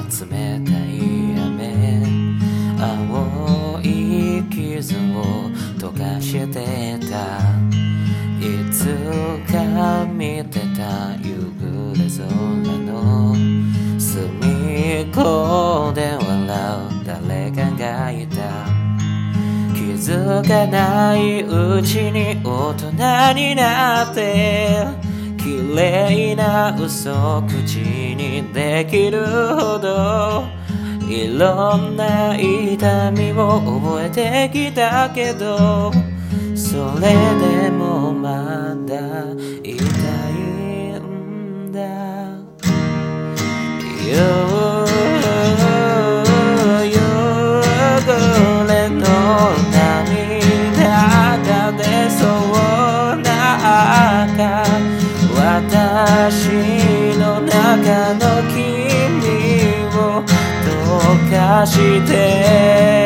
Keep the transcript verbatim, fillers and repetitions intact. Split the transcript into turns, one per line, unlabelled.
冷たい雨、青い傷を溶かしてた。いつか見てた夕暮れ空の隅っこで笑う誰かがいた。気づかないうちに大人になって、綺麗な嘘口にできるほどいろんな痛みを覚えてきたけど、それでもまだ痛いんだ。夕暮れの涙が出そうな赤、私の中の君を溶かして